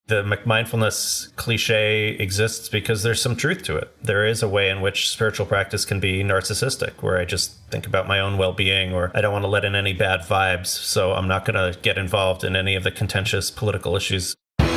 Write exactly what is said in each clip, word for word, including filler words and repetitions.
The mindfulness cliche exists because there's some truth to it. There is a way in which spiritual practice can be narcissistic, where I just think about my own well-being, or I don't want to let in any bad vibes, so I'm not going to get involved in any of the contentious political issues.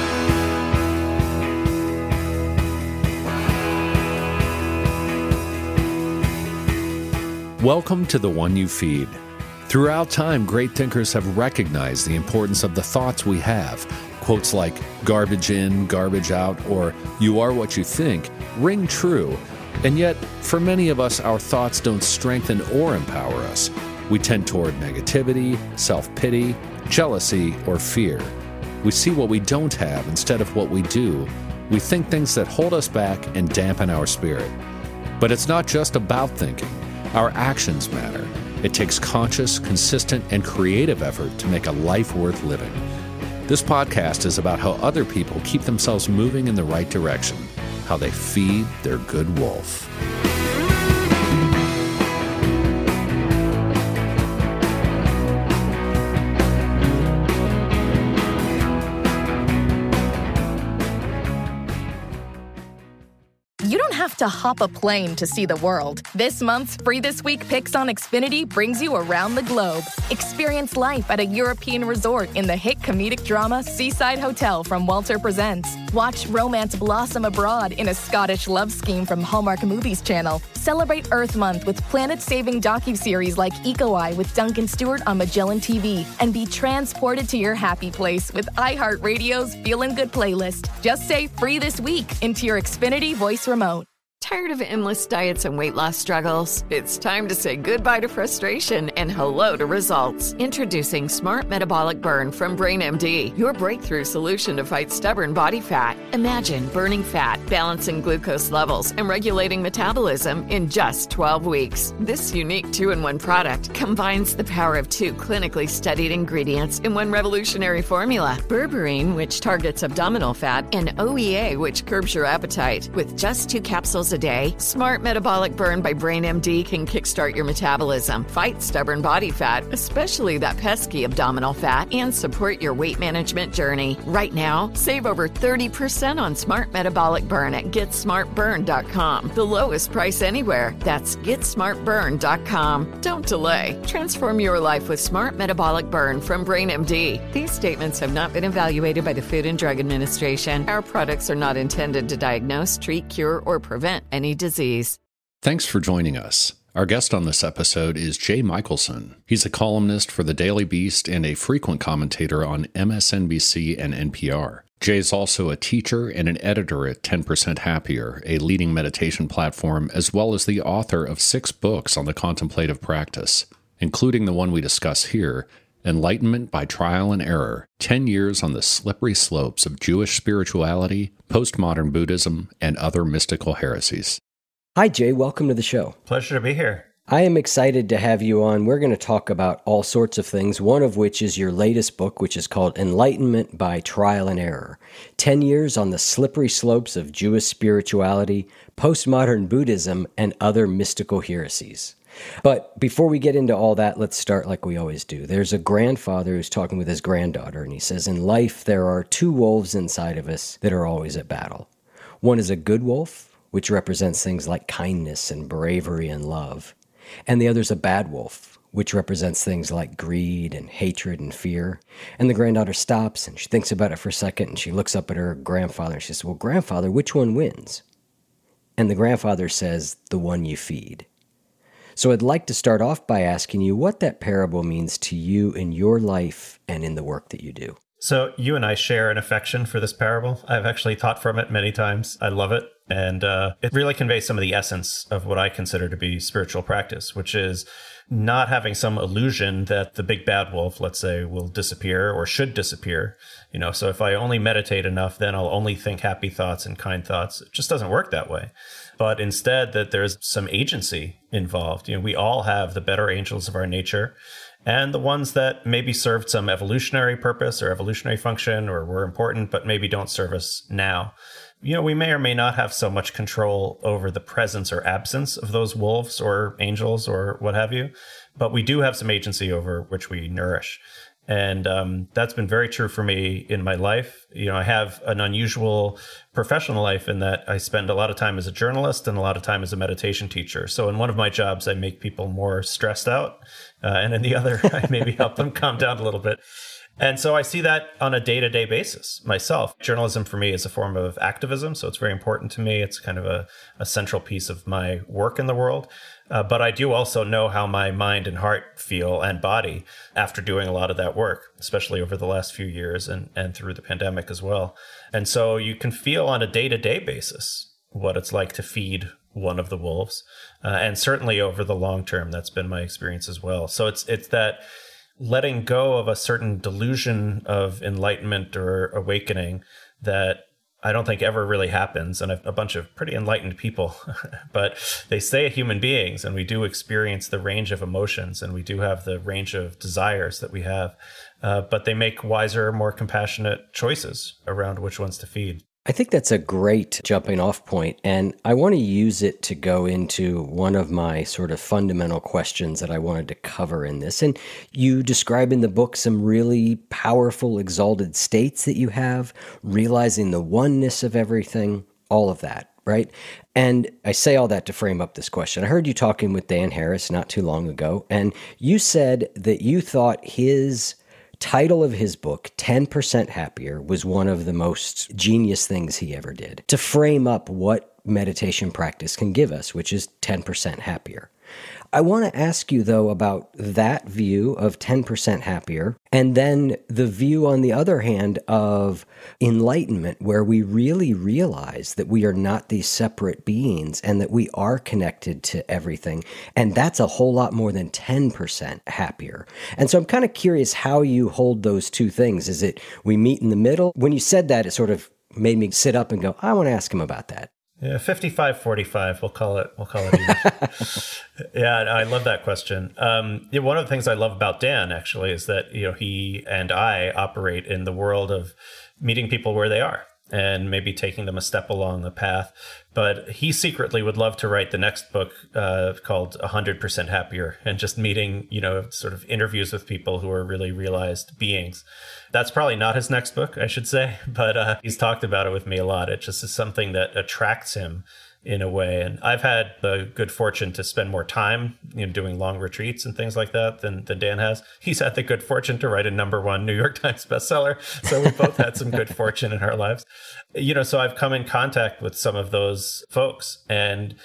Welcome to The One You Feed. Throughout time, great thinkers have recognized the importance of the thoughts we have. Quotes like garbage in, garbage out, or you are what you think ring true. And yet, for many of us, our thoughts don't strengthen or empower us. We tend toward negativity, self-pity, jealousy, or fear. We see what we don't have instead of what we do. We think things that hold us back and dampen our spirit. But it's not just about thinking. Our actions matter. It takes conscious, consistent, and creative effort to make a life worth living. This podcast is about how other people keep themselves moving in the right direction, how they feed their good wolf. You don't have to hop a plane to see the world. This month's Free This Week Picks on Xfinity brings you around the globe. Experience life at a European resort in the hit comedic drama Seaside Hotel from Walter Presents. Watch romance blossom abroad in a Scottish love scheme from Hallmark Movies Channel. Celebrate Earth Month with planet-saving docuseries like Eco Eye with Duncan Stewart on Magellan T V. And be transported to your happy place with iHeartRadio's Feelin' Good playlist. Just say Free This Week into your Xfinity voice remote. Tired of endless diets and weight loss struggles? It's time to say goodbye to frustration and hello to results. Introducing Smart Metabolic Burn from BrainMD, your breakthrough solution to fight stubborn body fat. Imagine burning fat, balancing glucose levels, and regulating metabolism in just twelve weeks. This unique two-in-one product combines the power of two clinically studied ingredients in one revolutionary formula. Berberine, which targets abdominal fat, and O E A, which curbs your appetite. With just two capsules a day, Smart Metabolic Burn by BrainMD can kickstart your metabolism, fight stubborn body fat, especially that pesky abdominal fat, and support your weight management journey. Right now, save over thirty percent on Smart Metabolic Burn at get smart burn dot com. The lowest price anywhere. That's get smart burn dot com. Don't delay. Transform your life with Smart Metabolic Burn from BrainMD. These statements have not been evaluated by the Food and Drug Administration. Our products are not intended to diagnose, treat, cure, or prevent any disease. Thanks for joining us. Our guest on this episode is Jay Michaelson. He's a columnist for The Daily Beast and a frequent commentator on M S N B C and N P R. Jay is also a teacher and an editor at ten percent Happier, a leading meditation platform, as well as the author of six books on the contemplative practice, including the one we discuss here, Enlightenment by Trial and Error, ten years on the Slippery Slopes of Jewish Spirituality, Postmodern Buddhism, and Other Mystical Heresies. Hi, Jay. Welcome to the show. Pleasure to be here. I am excited to have you on. We're going to talk about all sorts of things, one of which is your latest book, which is called Enlightenment by Trial and Error, ten years on the Slippery Slopes of Jewish Spirituality, Postmodern Buddhism, and Other Mystical Heresies. But before we get into all that, let's start like we always do. There's a grandfather who's talking with his granddaughter, and he says, in life, there are two wolves inside of us that are always at battle. One is a good wolf, which represents things like kindness and bravery and love. And the other's a bad wolf, which represents things like greed and hatred and fear. And the granddaughter stops, and she thinks about it for a second, and she looks up at her grandfather, and she says, well, grandfather, which one wins? And the grandfather says, the one you feed. So I'd like to start off by asking you what that parable means to you in your life and in the work that you do. So you and I share an affection for this parable. I've actually taught from it many times. I love it. And uh, it really conveys some of the essence of what I consider to be spiritual practice, which is not having some illusion that the big bad wolf, let's say, will disappear or should disappear. You know, so if I only meditate enough, then I'll only think happy thoughts and kind thoughts. It just doesn't work that way. But instead that there's some agency involved. You know, we all have the better angels of our nature and the ones that maybe served some evolutionary purpose or evolutionary function or were important, but maybe don't serve us now. You know, we may or may not have so much control over the presence or absence of those wolves or angels or what have you, but we do have some agency over which we nourish. And um, that's been very true for me in my life. You know, I have an unusual professional life in that I spend a lot of time as a journalist and a lot of time as a meditation teacher. So in one of my jobs, I make people more stressed out. Uh, and in the other, I maybe help them calm down a little bit. And so I see that on a day-to-day basis myself. Journalism for me is a form of activism, so it's very important to me. It's kind of a, a central piece of my work in the world. Uh, but I do also know how my mind and heart feel and body after doing a lot of that work, especially over the last few years and, and through the pandemic as well. And so you can feel on a day-to-day basis what it's like to feed one of the wolves. Uh, and certainly over the long term, that's been my experience as well. So it's it's that letting go of a certain delusion of enlightenment or awakening that I don't think ever really happens. And I've a bunch of pretty enlightened people, but they stay human beings, and we do experience the range of emotions, and we do have the range of desires that we have. Uh, but they make wiser, more compassionate choices around which ones to feed. I think that's a great jumping off point, and I want to use it to go into one of my sort of fundamental questions that I wanted to cover in this. And you describe in the book some really powerful, exalted states that you have, realizing the oneness of everything, all of that, right? And I say all that to frame up this question. I heard you talking with Dan Harris not too long ago, and you said that you thought his title of his book, ten percent Happier, was one of the most genius things he ever did to frame up what meditation practice can give us, which is ten percent happier. I want to ask you, though, about that view of ten percent happier, and then the view, on the other hand, of enlightenment, where we really realize that we are not these separate beings and that we are connected to everything. And that's a whole lot more than ten percent happier. And so I'm kind of curious how you hold those two things. Is it we meet in the middle? When you said that, it sort of made me sit up and go, I want to ask him about that. Yeah, fifty-five forty-five. We'll call it. We'll call it. Yeah, I love that question. Um, yeah, one of the things I love about Dan actually is that you know he and I operate in the world of meeting people where they are and maybe taking them a step along the path. But he secretly would love to write the next book uh, called one hundred percent Happier, and just meeting, you know, sort of interviews with people who are really realized beings. That's probably not his next book, I should say, but uh, he's talked about it with me a lot. It just is something that attracts him in a way. And I've had the good fortune to spend more time, you know, doing long retreats and things like that than, than Dan has. He's had the good fortune to write a number one New York Times bestseller. So we both had some good fortune in our lives. You know, so I've come in contact with some of those folks, and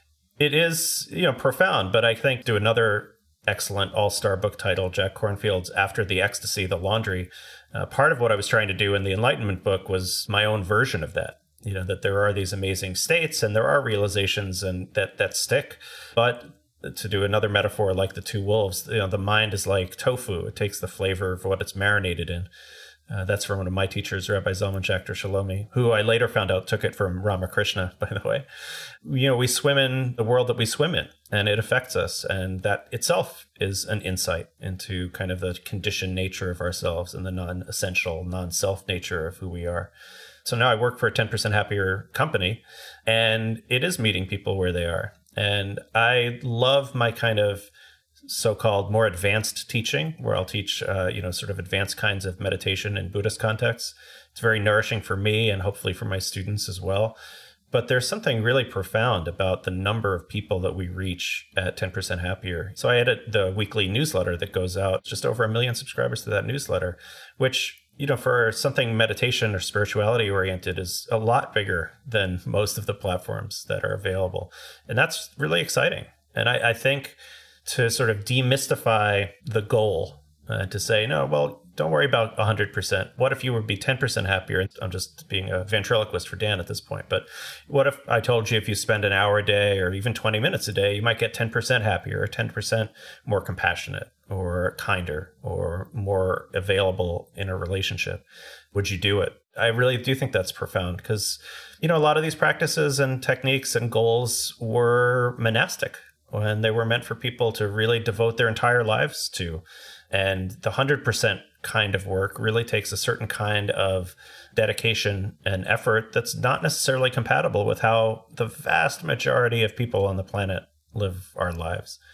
it is, you know, profound. But I think to another excellent all-star book title, Jack Kornfield's After the Ecstasy, The Laundry, uh, part of what I was trying to do in the Enlightenment book was my own version of that. You know, that there are these amazing states and there are realizations and that that stick. But to do another metaphor like the two wolves, you know, the mind is like tofu. It takes the flavor of what it's marinated in. Uh, that's from one of my teachers, Rabbi Zalman Schachter Shalomi, who I later found out took it from Ramakrishna, by the way. You know, we swim in the world that we swim in, and it affects us. And that itself is an insight into kind of the conditioned nature of ourselves and the non-essential, non-self nature of who we are. So now I work for a ten percent Happier company, and it is meeting people where they are. And I love my kind of so-called more advanced teaching, where I'll teach, uh, you know, sort of advanced kinds of meditation in Buddhist contexts. It's very nourishing for me and hopefully for my students as well. But there's something really profound about the number of people that we reach at ten percent Happier. So I edit the weekly newsletter that goes out, just over a million subscribers to that newsletter, which, you know, for something meditation or spirituality oriented is a lot bigger than most of the platforms that are available. And that's really exciting. And I, I think to sort of demystify the goal, uh, to say, no, well, don't worry about one hundred percent. What if you would be ten percent happier? I'm just being a ventriloquist for Dan at this point. But what if I told you if you spend an hour a day or even twenty minutes a day, you might get ten percent happier or ten percent more compassionate or kinder or more available in a relationship? Would you do it? I really do think that's profound because, you know, a lot of these practices and techniques and goals were monastic when they were meant for people to really devote their entire lives to. And the one hundred percent kind of work really takes a certain kind of dedication and effort that's not necessarily compatible with how the vast majority of people on the planet live our lives.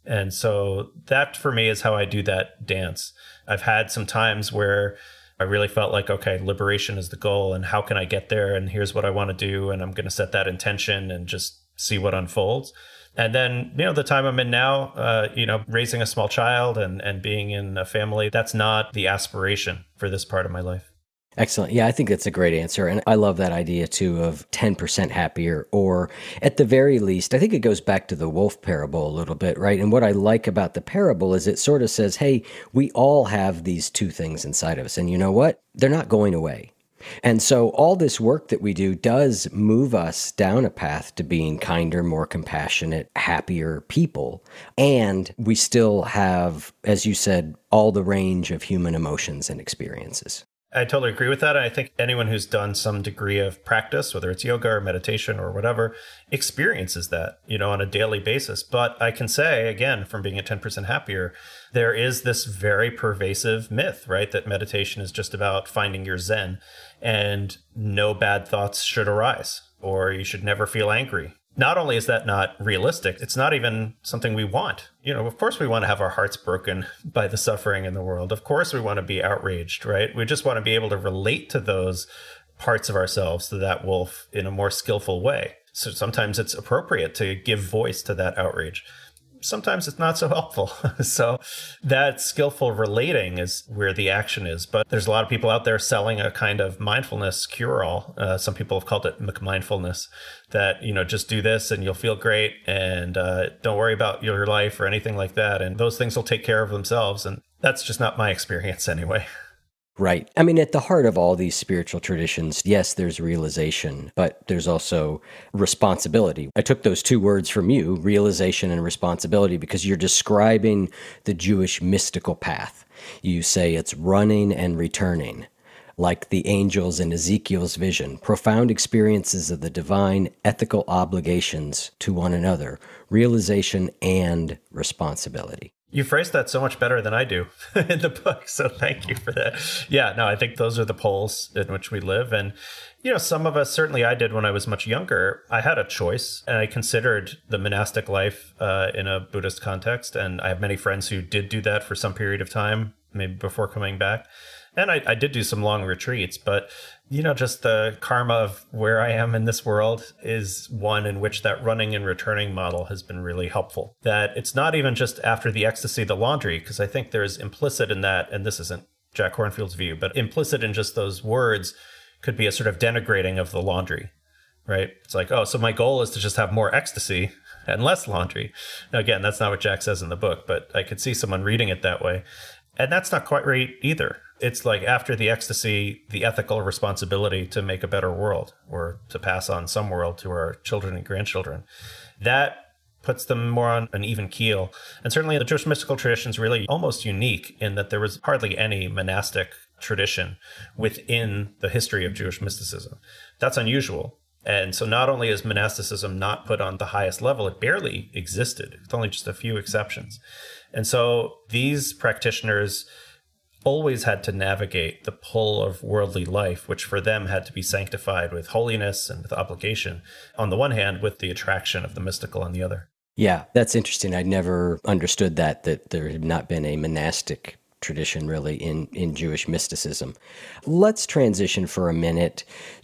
And so that for me is how I do that dance. I've had some times where I really felt like, okay, liberation is the goal and how can I get there? And here's what I want to do. And I'm going to set that intention and just see what unfolds. And then, you know, the time I'm in now, uh, you know, raising a small child and, and being in a family, that's not the aspiration for this part of my life. Excellent. Yeah, I think that's a great answer. And I love that idea too of ten percent happier, or at the very least, I think it goes back to the wolf parable a little bit, right? And what I like about the parable is it sort of says, hey, we all have these two things inside of us. And you know what? They're not going away. And so all this work that we do does move us down a path to being kinder, more compassionate, happier people. And we still have, as you said, all the range of human emotions and experiences. I totally agree with that. I think anyone who's done some degree of practice, whether it's yoga or meditation or whatever, experiences that, you know, on a daily basis. But I can say, again, from being at ten percent happier, there is this very pervasive myth, right? That meditation is just about finding your Zen and no bad thoughts should arise, or you should never feel angry. Not only is that not realistic, it's not even something we want. You know, of course we want to have our hearts broken by the suffering in the world. Of course we want to be outraged, right? We just want to be able to relate to those parts of ourselves, to that wolf, in a more skillful way. So sometimes it's appropriate to give voice to that outrage. Sometimes it's not so helpful. So that skillful relating is where the action is. But there's a lot of people out there selling a kind of mindfulness cure-all. Uh, some people have called it McMindfulness, that, you know, just do this and you'll feel great and uh, don't worry about your life or anything like that. And those things will take care of themselves. And that's just not my experience anyway. Right. I mean, at the heart of all these spiritual traditions, yes, there's realization, but there's also responsibility. I took those two words from you, realization and responsibility, because you're describing the Jewish mystical path. You say it's running and returning, like the angels in Ezekiel's vision, profound experiences of the divine, ethical obligations to one another, realization and responsibility. You phrased that so much better than I do in the book, so thank you for that. Yeah, no, I think those are the poles in which we live. And, you know, some of us, certainly I did when I was much younger, I had a choice and I considered the monastic life uh, in a Buddhist context. And I have many friends who did do that for some period of time, maybe before coming back. And I, I did do some long retreats, but, you know, just the karma of where I am in this world is one in which that running and returning model has been really helpful. That it's not even just after the ecstasy, the laundry, because I think there's implicit in that, and this isn't Jack Kornfield's view, but implicit in just those words could be a sort of denigrating of the laundry, right? It's like, oh, so my goal is to just have more ecstasy and less laundry. Now, again, that's not what Jack says in the book, but I could see someone reading it that way. And that's not quite right either. It's like after the ecstasy, the ethical responsibility to make a better world or to pass on some world to our children and grandchildren. That puts them more on an even keel. And certainly the Jewish mystical tradition is really almost unique in that there was hardly any monastic tradition within the history of Jewish mysticism. That's unusual. And so not only is monasticism not put on the highest level, it barely existed. It's only just a few exceptions. And so these practitioners always had to navigate the pull of worldly life, which for them had to be sanctified with holiness and with obligation, on the one hand, with the attraction of the mystical on the other. Yeah, that's interesting. I never understood that, that there had not been a monastic tradition really in, in Jewish mysticism. Let's transition for a minute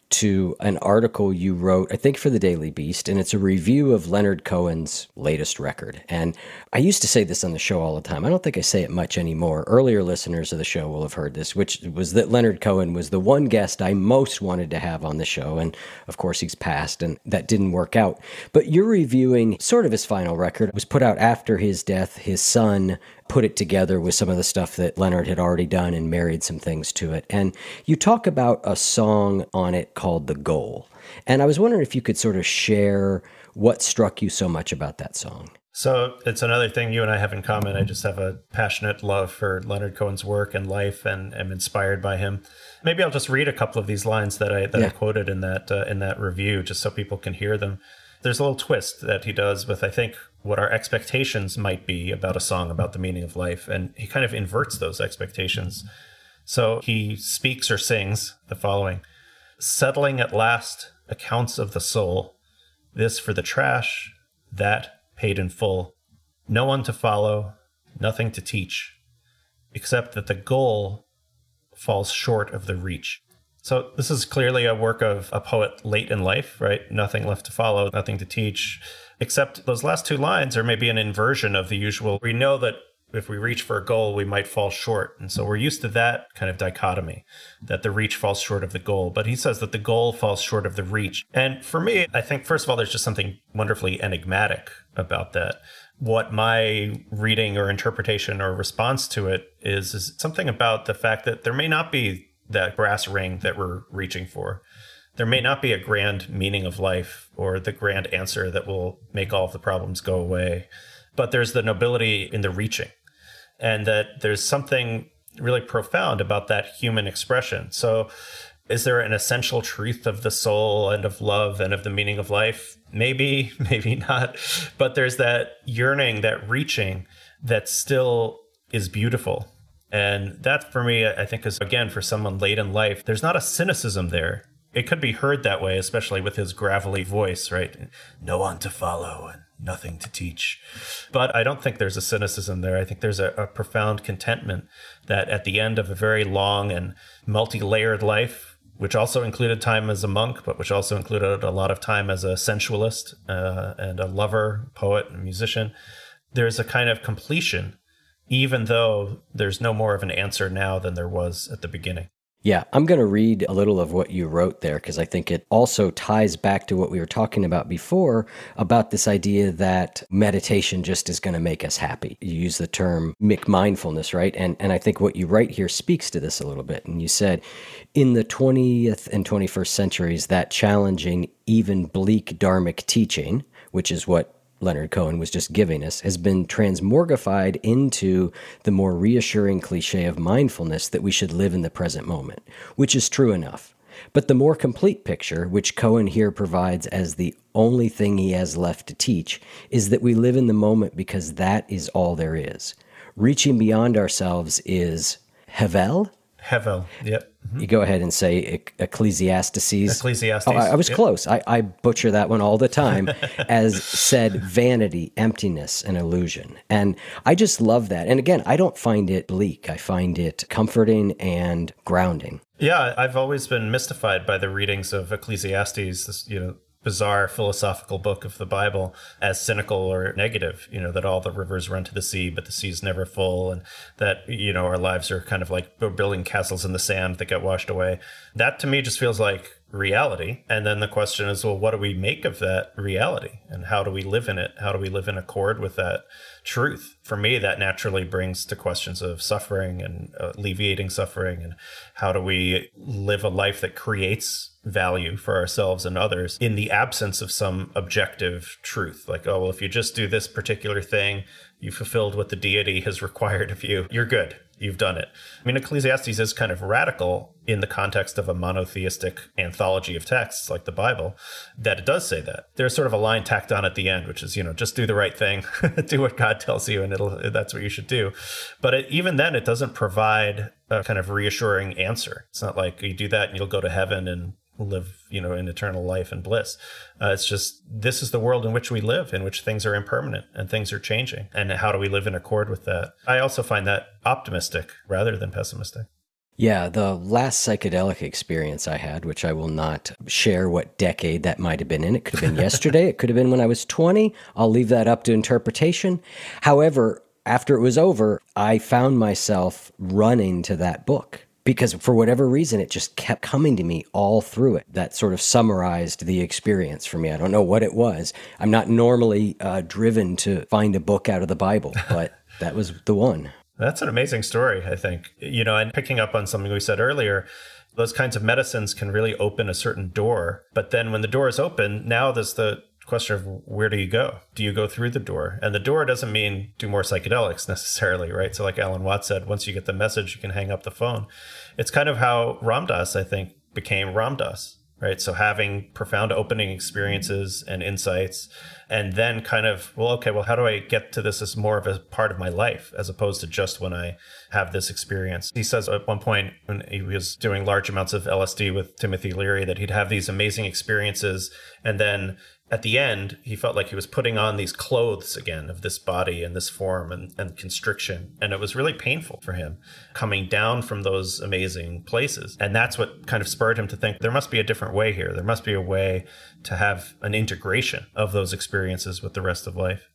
to an article you wrote, I think for the Daily Beast, and it's a review of Leonard Cohen's latest record. And I used to say this on the show all the time. I don't think I say it much anymore. Earlier listeners of the show will have heard this, which was that Leonard Cohen was the one guest I most wanted to have on the show. And of course, he's passed, and that didn't work out. But you're reviewing sort of his final record. It was put out after his death. His son put it together with some of the stuff that Leonard had already done and married some things to it. And you talk about a song on it called The Goal. And I was wondering if you could sort of share what struck you so much about that song. So it's another thing you and I have in common. I just have a passionate love for Leonard Cohen's work and life, and am inspired by him. Maybe I'll just read a couple of these lines that I that yeah. I quoted in that uh, in that review, just so people can hear them. There's a little twist that he does with, I think, what our expectations might be about a song about the meaning of life, and he kind of inverts those expectations. So he speaks or sings the following: settling at last accounts of the soul, this for the trash, that paid in full, no one to follow, nothing to teach, except that the goal falls short of the reach. So this is clearly a work of a poet late in life, right? Nothing left to follow, nothing to teach, except those last two lines are maybe an inversion of the usual. We know that if we reach for a goal, we might fall short. And so we're used to that kind of dichotomy, that the reach falls short of the goal. But he says that the goal falls short of the reach. And for me, I think, first of all, there's just something wonderfully enigmatic about that. What my reading or interpretation or response to it is, is something about the fact that there may not be that brass ring that we're reaching for. There may not be a grand meaning of life or the grand answer that will make all of the problems go away. But there's the nobility in the reaching. And that there's something really profound about that human expression. So is there an essential truth of the soul and of love and of the meaning of life? Maybe, maybe not. But there's that yearning, that reaching that still is beautiful. And that, for me, I think is, again, for someone late in life, there's not a cynicism there. It could be heard that way, especially with his gravelly voice, right? No one to follow and nothing to teach. But I don't think there's a cynicism there. I think there's a, a profound contentment that at the end of a very long and multi-layered life, which also included time as a monk, but which also included a lot of time as a sensualist uh, and a lover, poet, and musician, there's a kind of completion, even though there's no more of an answer now than there was at the beginning. Yeah, I'm going to read a little of what you wrote there because I think it also ties back to what we were talking about before about this idea that meditation just is going to make us happy. You use the term McMindfulness, right? And and I think what you write here speaks to this a little bit. And you said, in the twentieth and twenty-first centuries, that challenging, even bleak Dharmic teaching, which is what Leonard Cohen was just giving us, has been transmorgified into the more reassuring cliche of mindfulness that we should live in the present moment, which is true enough. But the more complete picture, which Cohen here provides as the only thing he has left to teach, is that we live in the moment because that is all there is. Reaching beyond ourselves is Hevel? Hevel, yep. Mm-hmm. You go ahead and say Ecclesiastes. Ecclesiastes. Oh, I, I was yep. close. I, I butcher that one all the time, as said vanity, emptiness, and illusion. And I just love that. And again, I don't find it bleak. I find it comforting and grounding. Yeah, I've always been mystified by the readings of Ecclesiastes, this, you know, bizarre philosophical book of the Bible, as cynical or negative, you know, that all the rivers run to the sea, but the sea's never full, and that, you know, our lives are kind of like we're building castles in the sand that get washed away. That to me just feels like reality. And then the question is, well, what do we make of that reality? And how do we live in it? How do we live in accord with that truth? For me, that naturally brings to questions of suffering and alleviating suffering, and how do we live a life that creates value for ourselves and others in the absence of some objective truth. Like, oh, well, if you just do this particular thing, you fulfilled what the deity has required of you, you're good. You've done it. I mean, Ecclesiastes is kind of radical in the context of a monotheistic anthology of texts like the Bible, that it does say that. There's sort of a line tacked on at the end, which is, you know, just do the right thing, do what God tells you, and it'll that's what you should do. But it, even then, it doesn't provide a kind of reassuring answer. It's not like you do that and you'll go to heaven and live, you know, in eternal life and bliss. Uh, it's just, this is the world in which we live, in which things are impermanent and things are changing. And how do we live in accord with that? I also find that optimistic rather than pessimistic. Yeah, the last psychedelic experience I had, which I will not share what decade that might have been in. It could have been yesterday. It could have been when I was twenty. I'll leave that up to interpretation. However, after it was over, I found myself running to that book. Because for whatever reason, it just kept coming to me all through it. That sort of summarized the experience for me. I don't know what it was. I'm not normally uh, driven to find a book out of the Bible, but that was the one. That's an amazing story, I think. You know, and picking up on something we said earlier, those kinds of medicines can really open a certain door. But then when the door is open, now there's the question of where do you go? Do you go through the door? And the door doesn't mean do more psychedelics necessarily, right? So like Alan Watts said, once you get the message, you can hang up the phone. It's kind of how Ram Dass, I think, became Ram Dass, right? So having profound opening experiences and insights and then kind of, well, okay, well, how do I get to this as more of a part of my life as opposed to just when I have this experience? He says at one point when he was doing large amounts of L S D with Timothy Leary that he'd have these amazing experiences, and then at the end, he felt like he was putting on these clothes again of this body and this form and, and constriction. And it was really painful for him coming down from those amazing places. And that's what kind of spurred him to think there must be a different way here. There must be a way to have an integration of those experiences with the rest of life.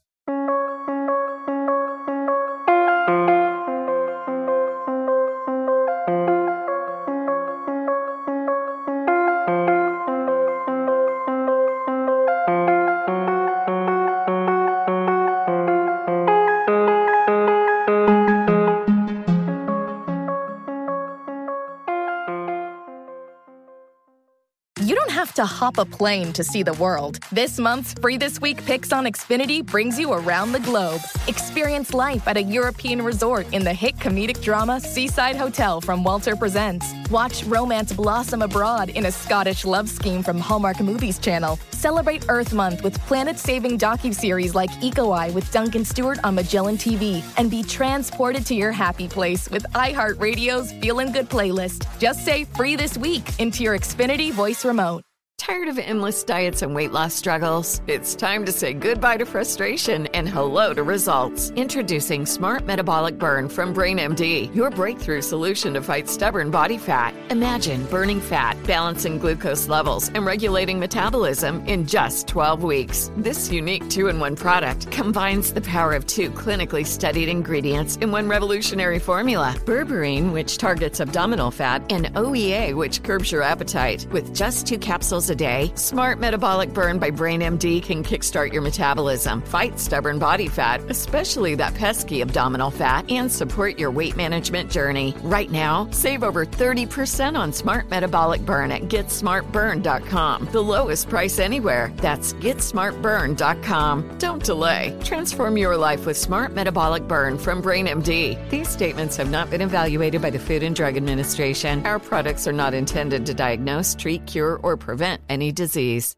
To hop a plane to see the world. This month's Free This Week Picks on Xfinity brings you around the globe. Experience life at a European resort in the hit comedic drama Seaside Hotel from Walter Presents. Watch romance blossom abroad in a Scottish love scheme from Hallmark Movies Channel. Celebrate Earth Month with planet-saving docuseries like Eco Eye with Duncan Stewart on Magellan T V. And be transported to your happy place with iHeartRadio's Feelin' Good playlist. Just say Free This Week into your Xfinity voice remote. Tired of endless diets and weight loss struggles? It's time to say goodbye to frustration and hello to results. Introducing Smart Metabolic Burn from BrainMD, your breakthrough solution to fight stubborn body fat. Imagine burning fat, balancing glucose levels, and regulating metabolism in just twelve weeks. This unique two-in-one product combines the power of two clinically studied ingredients in one revolutionary formula. Berberine, which targets abdominal fat, and O E A, which curbs your appetite. With just two capsules a day, Smart Metabolic Burn by BrainMD can kickstart your metabolism, fight stubborn body fat, especially that pesky abdominal fat, and support your weight management journey. Right now, save over thirty percent on Smart Metabolic Burn at get smart burn dot com. The lowest price anywhere. That's get smart burn dot com. Don't delay. Transform your life with Smart Metabolic Burn from BrainMD. These statements have not been evaluated by the Food and Drug Administration. Our products are not intended to diagnose, treat, cure, or prevent any disease.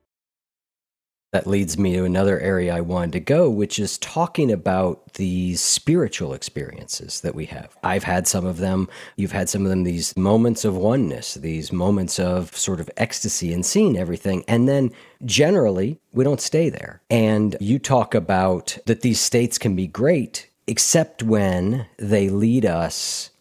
That leads me to another area I wanted to go, which is talking about these spiritual experiences that we have. I've had some of them. You've had some of them, these moments of oneness, these moments of sort of ecstasy and seeing everything. And then generally, we don't stay there. And you talk about that these states can be great, except when they lead us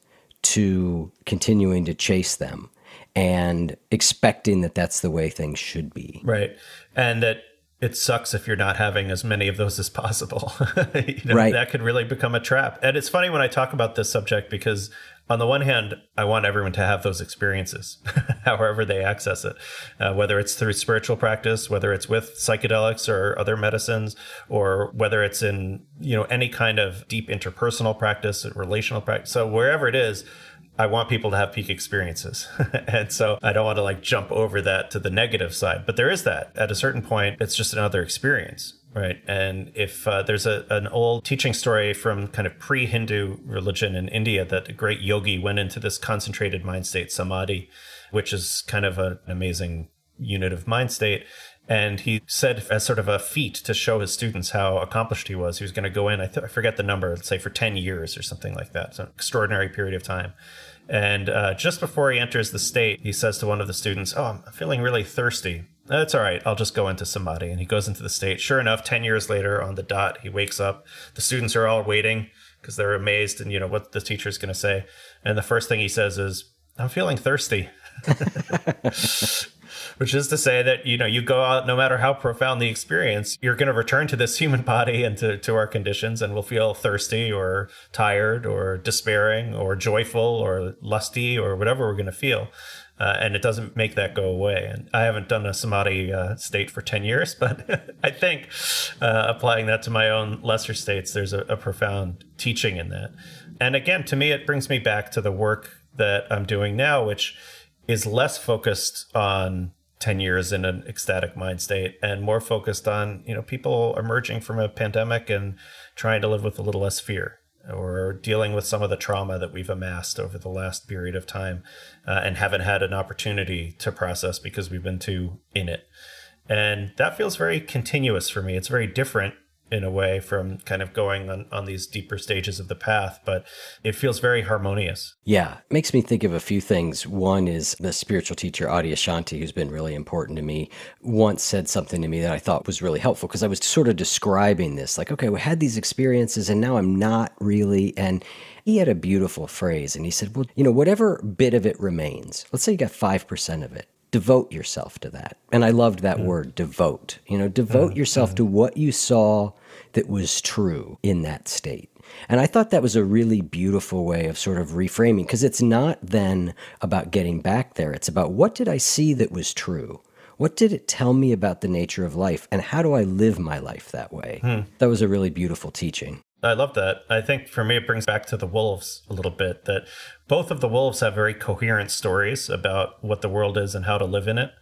to continuing to chase them and expecting that that's the way things should be. Right. And that it sucks if you're not having as many of those as possible. you know, right. That could really become a trap. And it's funny when I talk about this subject because on the one hand, I want everyone to have those experiences, however they access it, uh, whether it's through spiritual practice, whether it's with psychedelics or other medicines, or whether it's in, you know, any kind of deep interpersonal practice, relational practice. So wherever it is, I want people to have peak experiences. And so I don't want to like jump over that to the negative side. But there is that. At a certain point, it's just another experience, right? And if uh, there's a, an old teaching story from kind of pre-Hindu religion in India that a great yogi went into this concentrated mind state, samadhi, which is kind of a, an amazing unit of mind state. And he said as sort of a feat to show his students how accomplished he was, he was going to go in, I, th- I forget the number, let's say for ten years or something like that. It's an extraordinary period of time. And uh, just before he enters the state, he says to one of the students, oh, I'm feeling really thirsty. That's all right. I'll just go into samadhi. And he goes into the state. Sure enough, ten years later on the dot, he wakes up. The students are all waiting because they're amazed and, you know, what the teacher's going to say. And the first thing he says is, I'm feeling thirsty. Which is to say that, you know, you go out, no matter how profound the experience, you're going to return to this human body and to, to our conditions, and we'll feel thirsty or tired or despairing or joyful or lusty or whatever we're going to feel. Uh, and it doesn't make that go away. And I haven't done a samadhi uh, state for ten years, but I think uh, applying that to my own lesser states, there's a, a profound teaching in that. And again, to me, it brings me back to the work that I'm doing now, which is less focused on ten years in an ecstatic mind state and more focused on, you know, people emerging from a pandemic and trying to live with a little less fear, or dealing with some of the trauma that we've amassed over the last period of time uh, and haven't had an opportunity to process because we've been too in it. And that feels very continuous for me. It's very different in a way from kind of going on, on these deeper stages of the path, but it feels very harmonious. Yeah, it makes me think of a few things. One is the spiritual teacher, Adyashanti, who's been really important to me, once said something to me that I thought was really helpful because I was sort of describing this, like, okay, we had these experiences and now I'm not really, and he had a beautiful phrase and he said, well, you know, whatever bit of it remains, let's say you got five percent of it, devote yourself to that. And I loved that mm. word, devote. You know, devote mm. yourself mm. to what you saw that was true in that state. And I thought that was a really beautiful way of sort of reframing, because it's not then about getting back there. It's about, what did I see that was true? What did it tell me about the nature of life? And how do I live my life that way? Hmm. That was a really beautiful teaching. I love that. I think for me, it brings back to the wolves a little bit, that both of the wolves have very coherent stories about what the world is and how to live in it.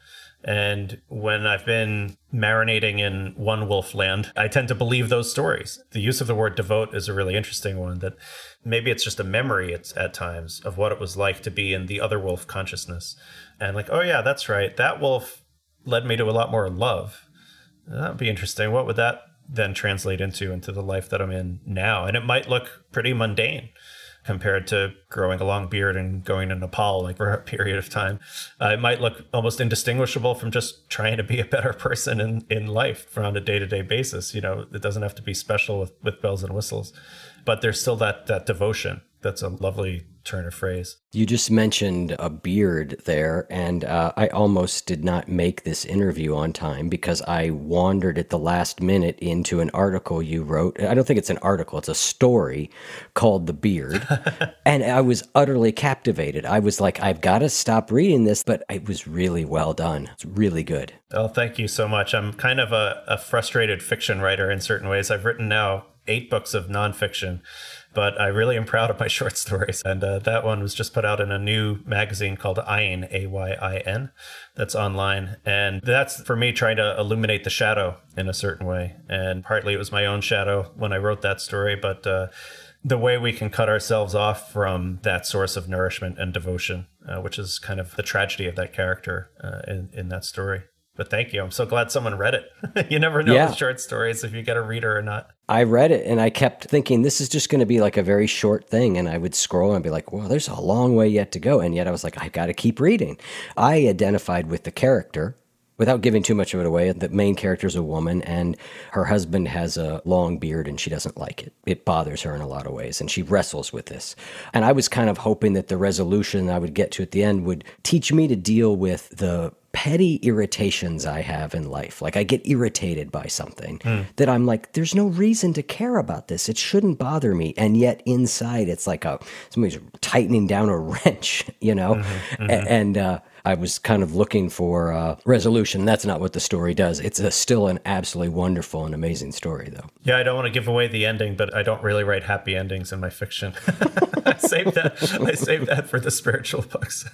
And when I've been marinating in one wolf land, I tend to believe those stories. The use of the word devote is a really interesting one, that maybe it's just a memory it's, at times of what it was like to be in the other wolf consciousness. And like, oh yeah, that's right. That wolf led me to a lot more love. That would be interesting. What would that then translate into, into the life that I'm in now? And it might look pretty mundane compared to growing a long beard and going to Nepal like for a period of time. Uh, it might look almost indistinguishable from just trying to be a better person in, in life on a day-to-day basis. You know, it doesn't have to be special with, with bells and whistles, but there's still that that devotion. That's a lovely turn of phrase. You just mentioned a beard there, and uh, I almost did not make this interview on time because I wandered at the last minute into an article you wrote. I don't think it's an article, it's a story called The Beard. And I was utterly captivated. I was like, I've got to stop reading this, but it was really well done. It's really good. Oh, thank you so much. I'm kind of a, a frustrated fiction writer in certain ways. I've written now eight books of nonfiction, but I really am proud of my short stories. And uh, that one was just put out in a new magazine called Ayin, A Y I N, that's online. And that's, for me, trying to illuminate the shadow in a certain way. And partly it was my own shadow when I wrote that story, but uh, the way we can cut ourselves off from that source of nourishment and devotion, uh, which is kind of the tragedy of that character uh, in, in that story. But thank you. I'm so glad someone read it. You never know yeah. with short stories if you get a reader or not. I read it and I kept thinking this is just going to be like a very short thing. And I would scroll and be like, well, there's a long way yet to go. And yet I was like, I got to keep reading. I identified with the character. Without giving too much of it away, the main character is a woman and her husband has a long beard and she doesn't like it. It bothers her in a lot of ways and she wrestles with this. And I was kind of hoping that the resolution I would get to at the end would teach me to deal with the petty irritations I have in life. Like I get irritated by something mm. that I'm like, there's no reason to care about this. It shouldn't bother me. And yet inside it's like a somebody's tightening down a wrench, you know? Mm-hmm, mm-hmm. And uh, I was kind of looking for uh, resolution. That's not what the story does. It's a, still an absolutely wonderful and amazing story, though. Yeah, I don't want to give away the ending, but I don't really write happy endings in my fiction. I saved that. I saved that for the spiritual books.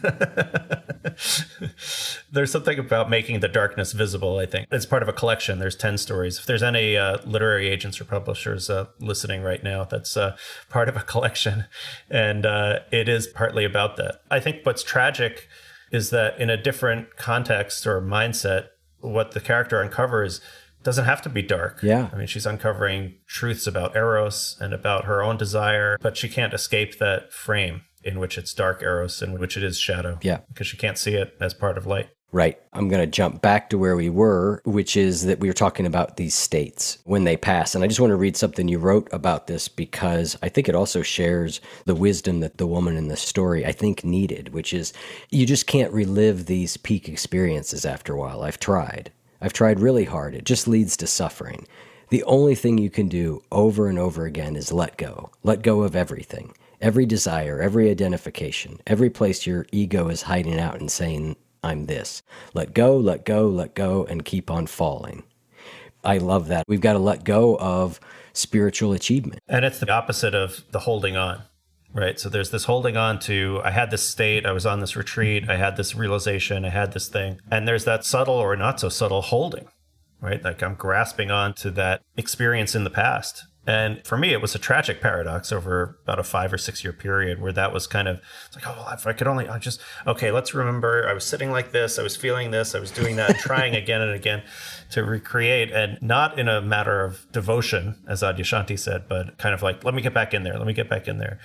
There's something about making the darkness visible, I think. It's part of a collection. There's ten stories. If there's any uh, literary agents or publishers uh, listening right now, that's uh, part of a collection. And uh, it is partly about that. I think what's tragic is that in a different context or mindset, what the character uncovers doesn't have to be dark. Yeah. I mean, she's uncovering truths about Eros and about her own desire, but she can't escape that frame in which it's dark Eros and in which it is shadow. Yeah. Because she can't see it as part of light. Right. I'm going to jump back to where we were, which is that we were talking about these states when they pass. And I just want to read something you wrote about this because I think it also shares the wisdom that the woman in the story, I think, needed, which is you just can't relive these peak experiences after a while. I've tried. I've tried really hard. It just leads to suffering. The only thing you can do over and over again is let go. Let go of everything. Every desire, every identification, every place your ego is hiding out and saying, I'm this. Let go, let go, let go, and keep on falling. I love that. We've got to let go of spiritual achievement. And it's the opposite of the holding on, right? So there's this holding on to, I had this state, I was on this retreat, I had this realization, I had this thing. And there's that subtle or not so subtle holding, right? Like I'm grasping on to that experience in the past And for me, it was a tragic paradox over about a five or six year period where that was kind of, it's like, oh, well, if I could only, I just, okay, let's remember I was sitting like this, I was feeling this, I was doing that, and trying again and again to recreate, and not in a matter of devotion, as Adyashanti said, but kind of like, let me get back in there, let me get back in there.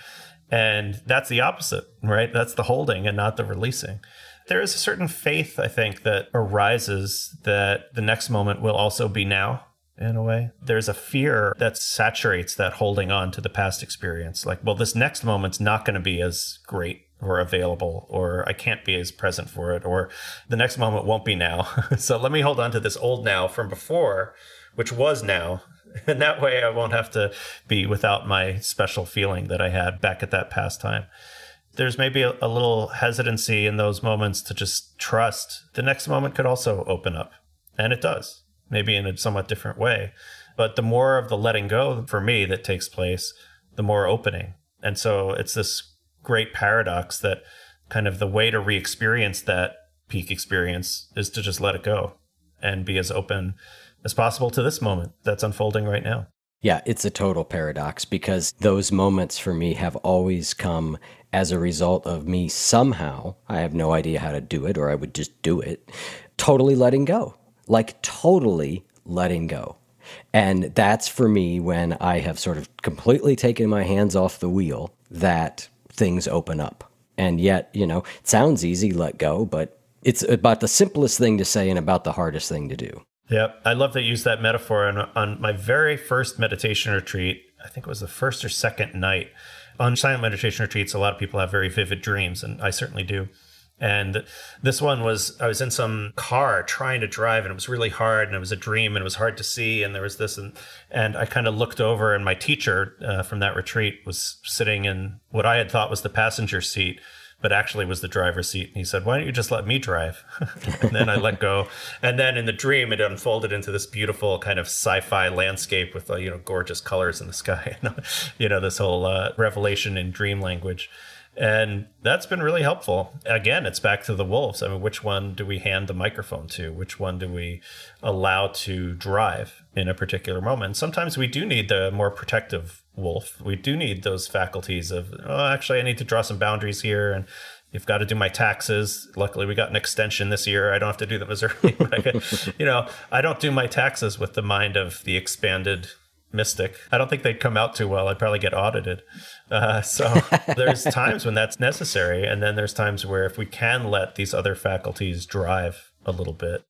And that's the opposite, right? That's the holding and not the releasing. There is a certain faith, I think, that arises that the next moment will also be now. In a way, there's a fear that saturates that holding on to the past experience. Like, well, this next moment's not going to be as great or available, or I can't be as present for it, or the next moment won't be now. So let me hold on to this old now from before, which was now. And that way I won't have to be without my special feeling that I had back at that past time. There's maybe a, a little hesitancy in those moments to just trust the next moment could also open up. And it does. Maybe in a somewhat different way. But the more of the letting go for me that takes place, the more opening. And so it's this great paradox that kind of the way to re-experience that peak experience is to just let it go and be as open as possible to this moment that's unfolding right now. Yeah, it's a total paradox because those moments for me have always come as a result of me somehow, I have no idea how to do it, or I would just do it, totally letting go. Like totally letting go. And that's for me when I have sort of completely taken my hands off the wheel that things open up. And yet, you know, it sounds easy, let go, but it's about the simplest thing to say and about the hardest thing to do. Yeah, I love that you use that metaphor. And on my very first meditation retreat, I think it was the first or second night, on silent meditation retreats, a lot of people have very vivid dreams, and I certainly do. And this one was, I was in some car trying to drive, and it was really hard, and it was a dream, and it was hard to see, and there was this, and and I kind of looked over, and my teacher uh, from that retreat was sitting in what I had thought was the passenger seat, but actually was the driver's seat. And he said, why don't you just let me drive? And then I let go. And then in the dream, it unfolded into this beautiful kind of sci-fi landscape with, uh, you know, gorgeous colors in the sky, you know, this whole uh, revelation in dream language. And that's been really helpful. Again, it's back to the wolves. I mean, which one do we hand the microphone to? Which one do we allow to drive in a particular moment? Sometimes we do need the more protective wolf. We do need those faculties of, oh, actually, I need to draw some boundaries here. And you've got to do my taxes. Luckily, we got an extension this year. I don't have to do them as early. But I could, you know, I don't do my taxes with the mind of the expanded mystic. I don't think they'd come out too well. I'd probably get audited. Uh, so there's times when that's necessary. And then there's times where if we can let these other faculties drive a little bit.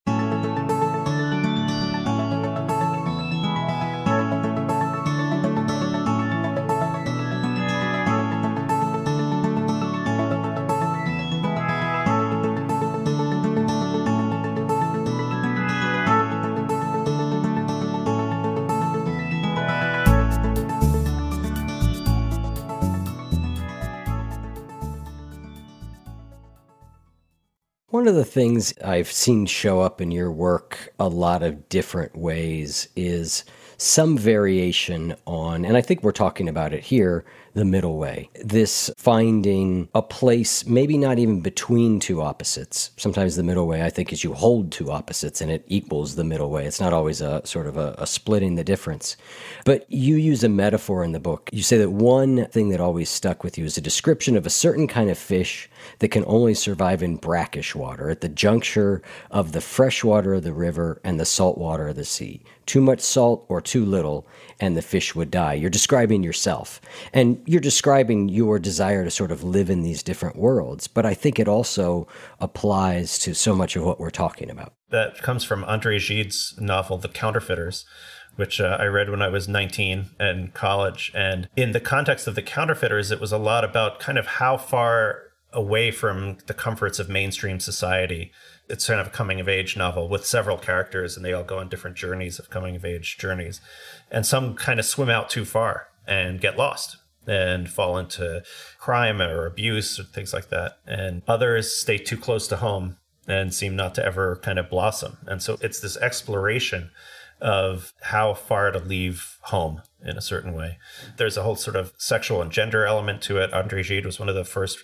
One of the things I've seen show up in your work a lot of different ways is some variation on, and I think we're talking about it here, the middle way. This finding a place, maybe not even between two opposites. Sometimes the middle way, I think, is you hold two opposites and it equals the middle way. It's not always a sort of a, a splitting the difference. But you use a metaphor in the book. You say that one thing that always stuck with you is a description of a certain kind of fish that can only survive in brackish water at the juncture of the fresh water of the river and the salt water of the sea. Too much salt or too little, and the fish would die. You're describing yourself. And you're describing your desire to sort of live in these different worlds. But I think it also applies to so much of what we're talking about. That comes from André Gide's novel, The Counterfeiters, which uh, I read when I was nineteen in college. And in the context of The Counterfeiters, it was a lot about kind of how far away from the comforts of mainstream society. It's kind of a coming-of-age novel with several characters, and they all go on different journeys of coming-of-age journeys. And some kind of swim out too far and get lost and fall into crime or abuse or things like that. And others stay too close to home and seem not to ever kind of blossom. And so it's this exploration of how far to leave home in a certain way. There's a whole sort of sexual and gender element to it. André Gide was one of the first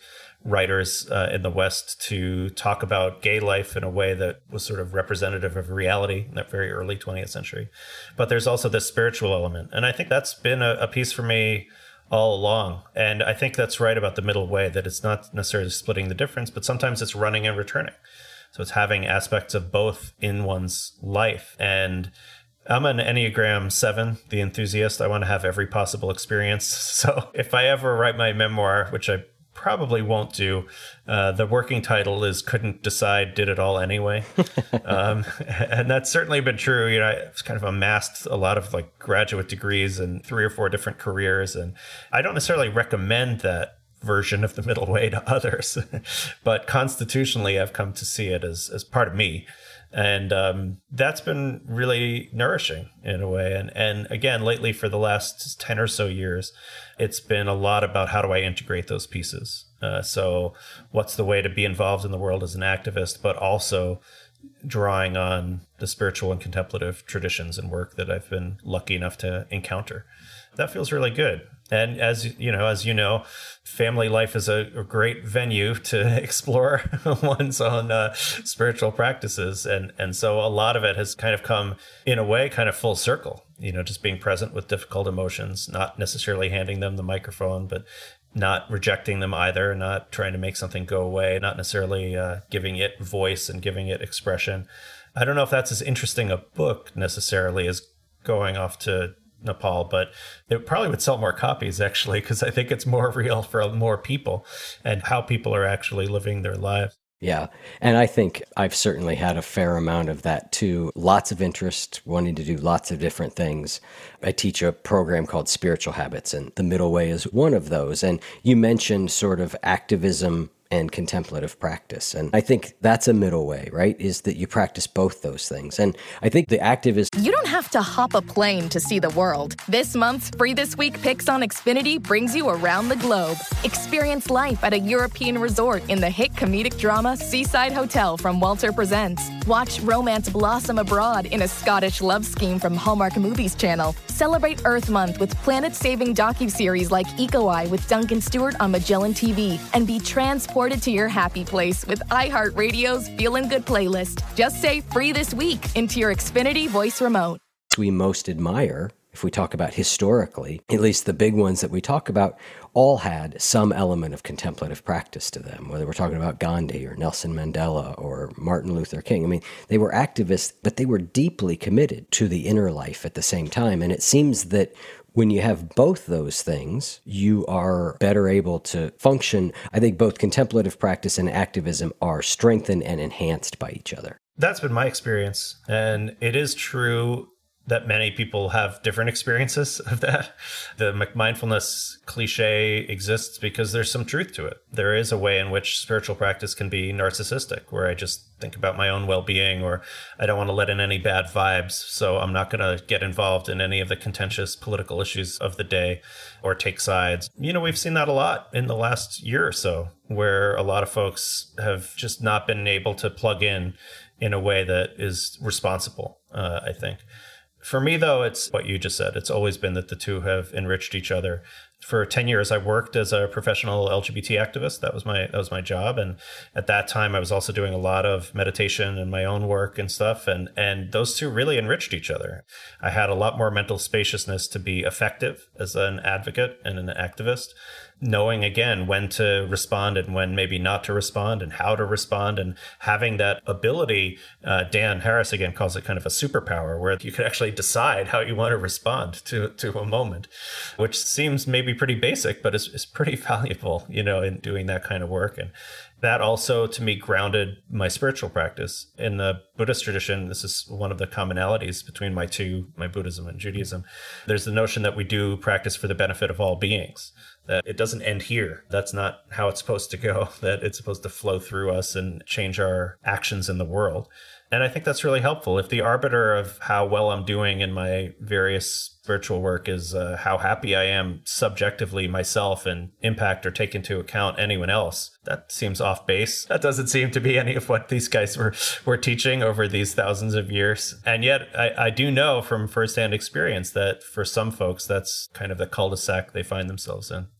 writers uh, in the West to talk about gay life in a way that was sort of representative of reality in that very early twentieth century. But there's also this spiritual element. And I think that's been a, a piece for me all along. And I think that's right about the middle way, that it's not necessarily splitting the difference, but sometimes it's running and returning. So it's having aspects of both in one's life. And I'm an Enneagram seven, the enthusiast. I want to have every possible experience. So if I ever write my memoir, which I probably won't do, uh, the working title is Couldn't Decide, Did It All Anyway. um, and that's certainly been true. You know, I've kind of amassed a lot of like graduate degrees and three or four different careers. And I don't necessarily recommend that version of the middle way to others, but constitutionally, I've come to see it as, as part of me. And um, that's been really nourishing in a way. And, and again, lately, for the last ten or so years, it's been a lot about how do I integrate those pieces. Uh, so what's the way to be involved in the world as an activist, but also drawing on the spiritual and contemplative traditions and work that I've been lucky enough to encounter. That feels really good. And as you know, as you know, family life is a, a great venue to explore one's own uh, spiritual practices. And, and so a lot of it has kind of come in a way, kind of full circle, you know, just being present with difficult emotions, not necessarily handing them the microphone, but not rejecting them either, not trying to make something go away, not necessarily uh, giving it voice and giving it expression. I don't know if that's as interesting a book necessarily as going off to Nepal, but it probably would sell more copies actually, because I think it's more real for more people and how people are actually living their lives. Yeah. And I think I've certainly had a fair amount of that too. Lots of interest, wanting to do lots of different things. I teach a program called Spiritual Habits, and the middle way is one of those. And you mentioned sort of activism and contemplative practice. And I think that's a middle way, right? Is that you practice both those things. And I think the activist... You don't have to hop a plane to see the world. This month's Free This Week Picks on Xfinity brings you around the globe. Experience life at a European resort in the hit comedic drama Seaside Hotel from Walter Presents. Watch romance blossom abroad in a Scottish love scheme from Hallmark Movies Channel. Celebrate Earth Month with planet-saving docuseries like Eco Eye with Duncan Stewart on Magellan T V. And be transported to your happy place with iHeartRadio's Feelin' Good playlist. Just say "free this week" into your Xfinity voice remote. We most admire, if we talk about historically, at least the big ones that we talk about, all had some element of contemplative practice to them, whether we're talking about Gandhi or Nelson Mandela or Martin Luther King. I mean, they were activists, but they were deeply committed to the inner life at the same time. And it seems that when you have both those things, you are better able to function. I think both contemplative practice and activism are strengthened and enhanced by each other. That's been my experience. And it is true that many people have different experiences of that. The mindfulness cliche exists because there's some truth to it. There is a way in which spiritual practice can be narcissistic, where I just think about my own well-being, or I don't want to let in any bad vibes, so I'm not going to get involved in any of the contentious political issues of the day or take sides. You know, we've seen that a lot in the last year or so, where a lot of folks have just not been able to plug in in a way that is responsible, uh, I think. For me, though, it's what you just said. It's always been that the two have enriched each other. For ten years, I worked as a professional L G B T activist. That was my that was my job. And at that time, I was also doing a lot of meditation and my own work and stuff. And, and those two really enriched each other. I had a lot more mental spaciousness to be effective as an advocate and an activist, knowing, again, when to respond and when maybe not to respond and how to respond, and having that ability. uh, Dan Harris, again, calls it kind of a superpower, where you could actually decide how you want to respond to, to a moment, which seems maybe pretty basic, but it's, it's pretty valuable, you know, in doing that kind of work. And that also, to me, grounded my spiritual practice. In the Buddhist tradition, this is one of the commonalities between my two, my Buddhism and Judaism. There's the notion that we do practice for the benefit of all beings, that it doesn't end here. That's not how it's supposed to go, that it's supposed to flow through us and change our actions in the world. And I think that's really helpful. If the arbiter of how well I'm doing in my various spiritual work is uh, how happy I am subjectively myself, and impact or take into account anyone else, that seems off base. That doesn't seem to be any of what these guys were, were teaching over these thousands of years. And yet I, I do know from firsthand experience that for some folks, that's kind of the cul-de-sac they find themselves in.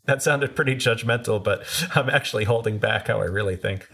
That sounded pretty judgmental, but I'm actually holding back how I really think.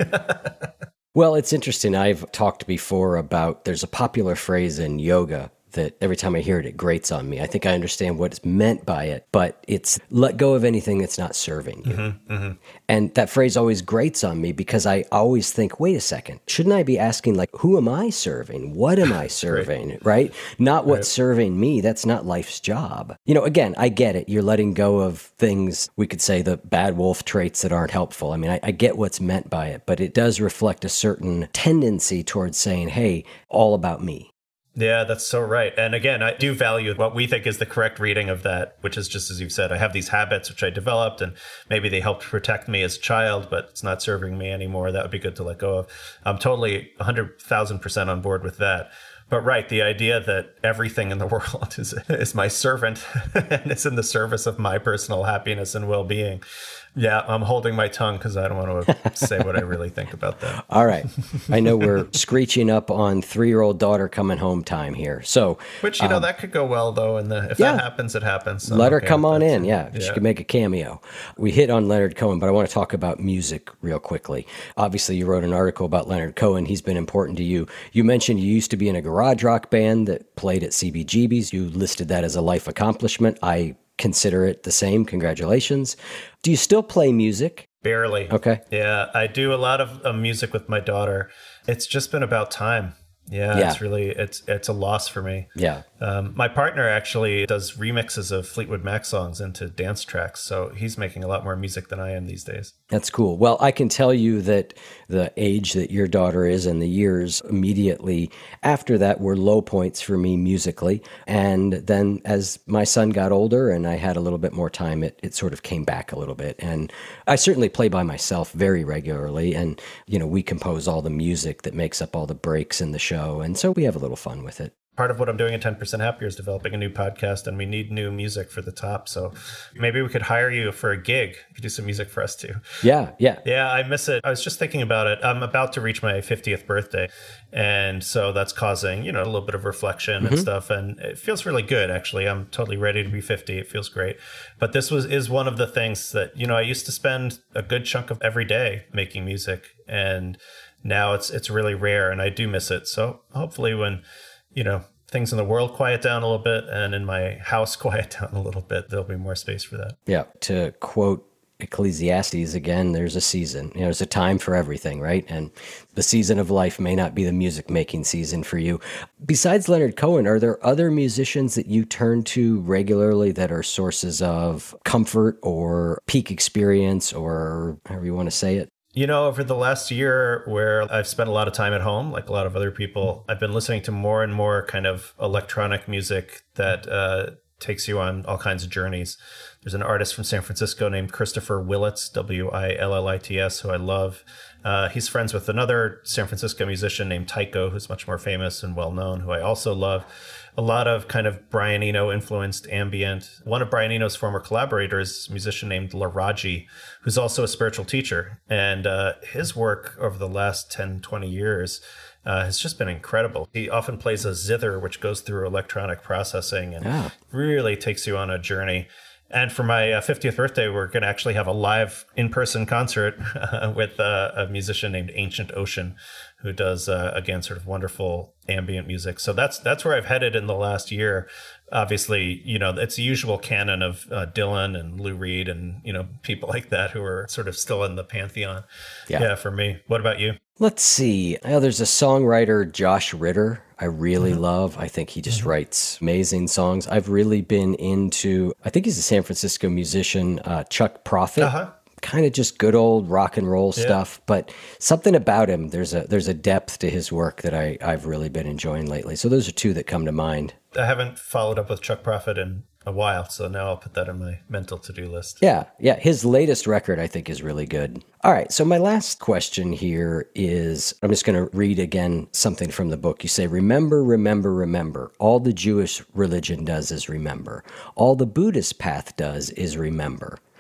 Well, it's interesting. I've talked before about there's a popular phrase in yoga that every time I hear it, it grates on me. I think I understand what's meant by it, but it's let go of anything that's not serving you. Mm-hmm, mm-hmm. And that phrase always grates on me because I always think, wait a second, shouldn't I be asking, like, who am I serving? What am I serving, right. right? Not what's right. serving me. That's not life's job. You know, again, I get it. You're letting go of things, we could say the bad wolf traits that aren't helpful. I mean, I, I get what's meant by it, but it does reflect a certain tendency towards saying, hey, all about me. Yeah, that's so right. And again, I do value what we think is the correct reading of that, which is just as you've said, I have these habits which I developed and maybe they helped protect me as a child, but it's not serving me anymore. That would be good to let go of. I'm totally one hundred thousand percent on board with that. But right, the idea that everything in the world is, is my servant and is in the service of my personal happiness and well-being. Yeah, I'm holding my tongue because I don't want to say what I really think about that. All right. I know we're screeching up on three-year-old daughter coming home time here. So, Which, you know, um, that could go well, though. And the, if yeah, that happens, it happens. So let her okay come on in. Yeah, yeah, she could make a cameo. We hit on Leonard Cohen, but I want to talk about music real quickly. Obviously, you wrote an article about Leonard Cohen. He's been important to you. You mentioned you used to be in a garage rock band that played at C B G B's. You listed that as a life accomplishment. I consider it the same. Congratulations. Do you still play music? Barely. Okay. Yeah, I do a lot of uh, music with my daughter. It's just been about time. Yeah, yeah, it's really, it's it's a loss for me. Yeah. Um, my partner actually does remixes of Fleetwood Mac songs into dance tracks. So he's making a lot more music than I am these days. That's cool. Well, I can tell you that the age that your daughter is and the years immediately after that were low points for me musically. And then as my son got older and I had a little bit more time, it, it sort of came back a little bit. And I certainly play by myself very regularly. And, you know, we compose all the music that makes up all the breaks in the show. And so we have a little fun with it. Part of what I'm doing at ten percent Happier is developing a new podcast, and we need new music for the top. So maybe we could hire you for a gig. You could do some music for us too. Yeah, yeah. Yeah, I miss it. I was just thinking about it. I'm about to reach my fiftieth birthday. And so that's causing, you know, a little bit of reflection mm-hmm. and stuff. And it feels really good, actually. I'm totally ready to be fifty. It feels great. But this was is one of the things that, you know, I used to spend a good chunk of every day making music. And now it's it's really rare, and I do miss it. So hopefully when, you know, things in the world quiet down a little bit and in my house quiet down a little bit, there'll be more space for that. Yeah. To quote Ecclesiastes again, there's a season. You know, there's a time for everything, right? And the season of life may not be the music making season for you. Besides Leonard Cohen, are there other musicians that you turn to regularly that are sources of comfort or peak experience, or however you want to say it? You know, over the last year where I've spent a lot of time at home, like a lot of other people, I've been listening to more and more kind of electronic music that uh, takes you on all kinds of journeys. There's an artist from San Francisco named Christopher Willits, W I L L I T S, who I love. Uh, he's friends with another San Francisco musician named Tycho, who's much more famous and well-known, who I also love. A lot of kind of Brian Eno-influenced ambient. One of Brian Eno's former collaborators, a musician named Laraji, who's also a spiritual teacher. And uh, his work over the last ten, twenty years uh, has just been incredible. He often plays a zither, which goes through electronic processing and yeah. really takes you on a journey. And for my uh, fiftieth birthday, we're going to actually have a live in-person concert uh, with uh, a musician named Ancient Ocean, who does, uh, again, sort of wonderful ambient music. So that's that's where I've headed in the last year. Obviously, you know, it's the usual canon of uh, Dylan and Lou Reed and, you know, people like that who are sort of still in the pantheon. Yeah, yeah for me. What about you? Let's see. Oh, there's a songwriter, Josh Ritter, I really mm-hmm. love. I think he just mm-hmm. writes amazing songs. I've really been into, I think he's a San Francisco musician, uh, Chuck Prophet. Uh-huh. Kind of just good old rock and roll yeah. stuff, but something about him, there's a there's a depth to his work that I, I've really been enjoying lately. So those are two that come to mind. I haven't followed up with Chuck Prophet in a while, so now I'll put that on my mental to-do list. Yeah, yeah. His latest record, I think, is really good. All right, so my last question here is, I'm just going to read again something from the book. You say, remember, remember, remember. All the Jewish religion does is remember. All the Buddhist path does is remember.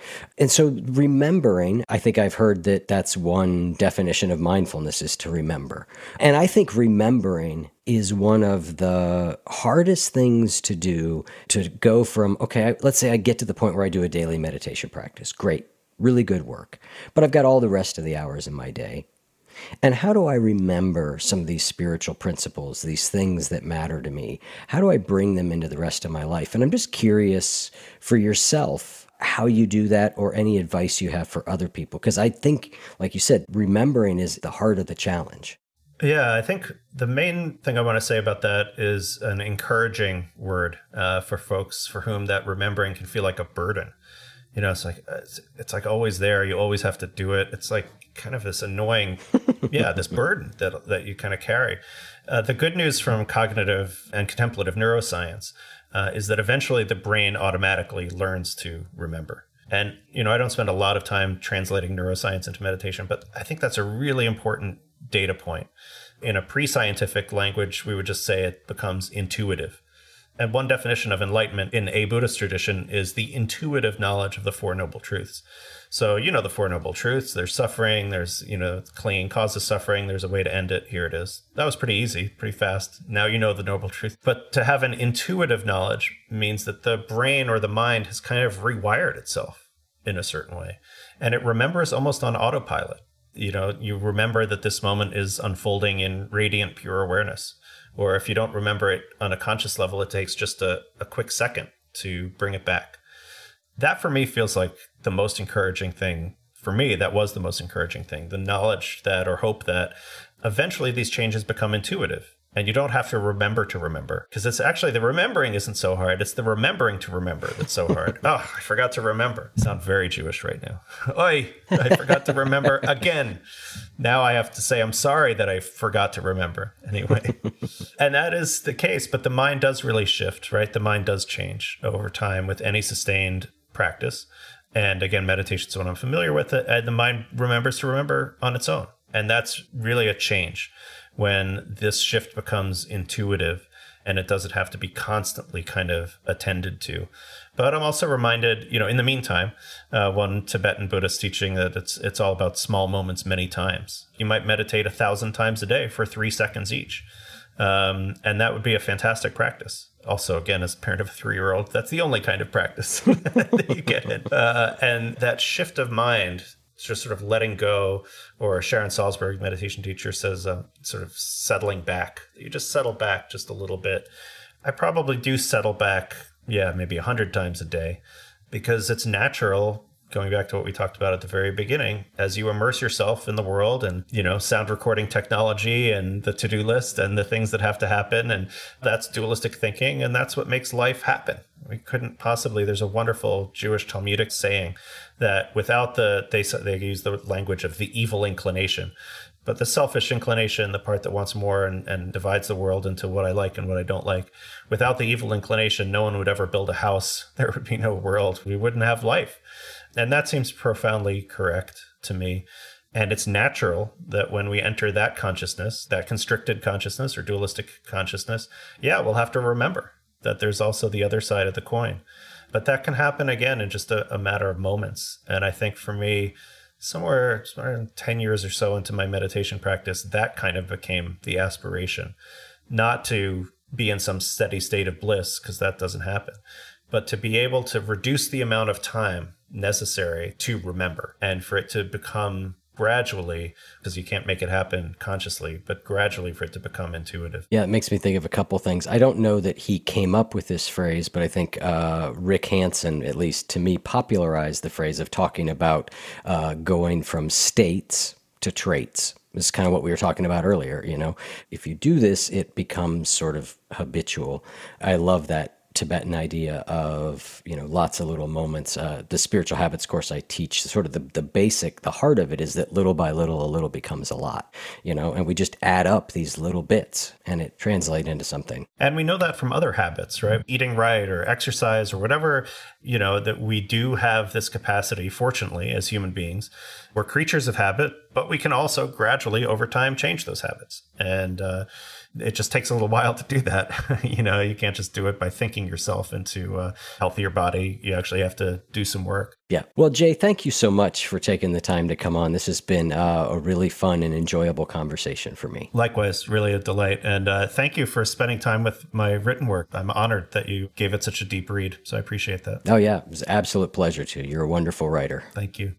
And so remembering, I think I've heard that that's one definition of mindfulness is to remember. And I think remembering is one of the hardest things to do, to go from, okay, let's say I get to the point where I do a daily meditation practice. Great, really good work. But I've got all the rest of the hours in my day. And how do I remember some of these spiritual principles, these things that matter to me? How do I bring them into the rest of my life? And I'm just curious for yourself how you do that, or any advice you have for other people. Because I think, like you said, remembering is the heart of the challenge. Yeah, I think the main thing I want to say about that is an encouraging word uh, for folks for whom that remembering can feel like a burden. You know, it's like it's, it's like always there. You always have to do it. It's like kind of this annoying, yeah, this burden that that you kind of carry. Uh, the good news from cognitive and contemplative neuroscience uh, is that eventually the brain automatically learns to remember. And, you know, I don't spend a lot of time translating neuroscience into meditation, but I think that's a really important data point. In a pre-scientific language, we would just say it becomes intuitive. And one definition of enlightenment in a Buddhist tradition is the intuitive knowledge of the Four Noble Truths. So, you know, the Four Noble Truths, there's suffering, there's, you know, clinging causes suffering, there's a way to end it, here it is. That was pretty easy, pretty fast. Now you know the Noble Truth. But to have an intuitive knowledge means that the brain or the mind has kind of rewired itself in a certain way. And it remembers almost on autopilot. You know, you remember that this moment is unfolding in radiant, pure awareness. Or if you don't remember it on a conscious level, it takes just a, a quick second to bring it back. That for me feels like the most encouraging thing. For me, that was the most encouraging thing. The knowledge that, or hope that, eventually these changes become intuitive. And you don't have to remember to remember, because it's actually, the remembering isn't so hard. It's the remembering to remember that's so hard. Oh, I forgot to remember. I sound very Jewish right now. Oi, I forgot to remember again. Now I have to say I'm sorry that I forgot to remember anyway. And that is the case, but the mind does really shift, right? The mind does change over time with any sustained practice. And again, meditation is what I'm familiar with, it, and the mind remembers to remember on its own. And that's really a change when this shift becomes intuitive and it doesn't have to be constantly kind of attended to. But I'm also reminded, you know, in the meantime, uh, one Tibetan Buddhist teaching that it's it's all about small moments many times. You might meditate a thousand times a day for three seconds each. Um, and that would be a fantastic practice. Also, again, as a parent of a three-year-old, that's the only kind of practice that you get in. Uh, and that shift of mind, just sort of letting go, or Sharon Salzberg, meditation teacher, says uh, sort of settling back. You just settle back just a little bit. I probably do settle back, yeah, maybe a hundred times a day, because it's natural, going back to what we talked about at the very beginning, as you immerse yourself in the world and, you know, sound recording technology and the to-do list and the things that have to happen. And that's dualistic thinking. And that's what makes life happen. We couldn't possibly, there's a wonderful Jewish Talmudic saying that without the, they, they use the language of the evil inclination, but the selfish inclination, the part that wants more and, and divides the world into what I like and what I don't like. Without the evil inclination, no one would ever build a house. There would be no world. We wouldn't have life. And that seems profoundly correct to me. And it's natural that when we enter that consciousness, that constricted consciousness or dualistic consciousness, yeah, we'll have to remember that there's also the other side of the coin. But that can happen again in just a, a matter of moments. And I think for me, somewhere, somewhere ten years or so into my meditation practice, that kind of became the aspiration. Not to be in some steady state of bliss, because that doesn't happen, but to be able to reduce the amount of time necessary to remember, and for it to become gradually, because you can't make it happen consciously, but gradually for it to become intuitive. Yeah, it makes me think of a couple things. I don't know that he came up with this phrase, but I think uh, Rick Hanson, at least to me, popularized the phrase of talking about uh, going from states to traits. This is kind of what we were talking about earlier. You know, if you do this, it becomes sort of habitual. I love that Tibetan idea of, you know, lots of little moments. Uh, the spiritual habits course I teach, sort of the, the basic, the heart of it is that little by little, a little becomes a lot, you know, and we just add up these little bits and it translates into something. And we know that from other habits, right? Eating right or exercise or whatever, you know, that we do have this capacity, fortunately, as human beings. We're creatures of habit, but we can also gradually over time change those habits. And, uh, it just takes a little while to do that. You know, you can't just do it by thinking working yourself into a healthier body. You actually have to do some work. Yeah. Well, Jay, thank you so much for taking the time to come on. This has been uh, a really fun and enjoyable conversation for me. Likewise, really a delight. And uh, thank you for spending time with my written work. I'm honored that you gave it such a deep read. So I appreciate that. Oh, yeah. It was an absolute pleasure to. You're a wonderful writer. Thank you.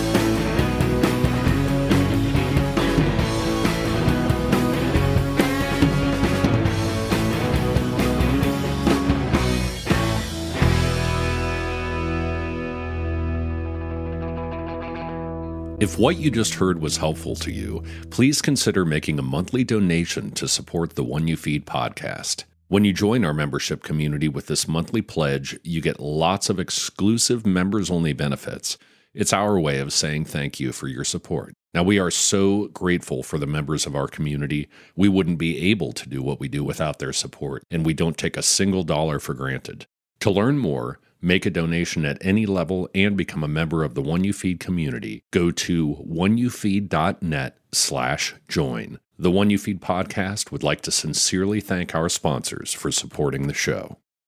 If what you just heard was helpful to you, please consider making a monthly donation to support the One You Feed podcast. When you join our membership community with this monthly pledge, you get lots of exclusive members-only benefits. It's our way of saying thank you for your support. Now, we are so grateful for the members of our community. We wouldn't be able to do what we do without their support, and we don't take a single dollar for granted. To learn more, make a donation at any level, and become a member of the One You Feed community, go to oneyoufeed.net slash join. The One You Feed podcast would like to sincerely thank our sponsors for supporting the show.